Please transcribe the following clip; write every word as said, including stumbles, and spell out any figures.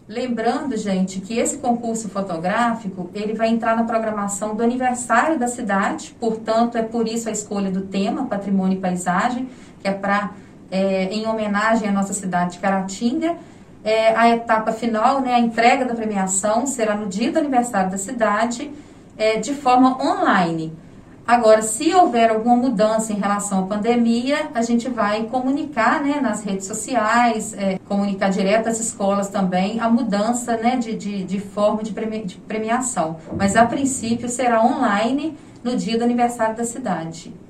Lembrando, gente, que esse concurso fotográfico, ele vai entrar na programação do aniversário da cidade, portanto, é por isso a escolha do tema, Patrimônio e Paisagem, que é para, é, em homenagem à nossa cidade de Caratinga. É, a etapa final, né, a entrega da premiação, será no dia do aniversário da cidade, é, de forma online. Agora, se houver alguma mudança em relação à pandemia, a gente vai comunicar, né, nas redes sociais, é, comunicar direto às escolas também, a mudança, né, de, de, de forma de, premi de premiação. Mas, a princípio, será online no dia do aniversário da cidade.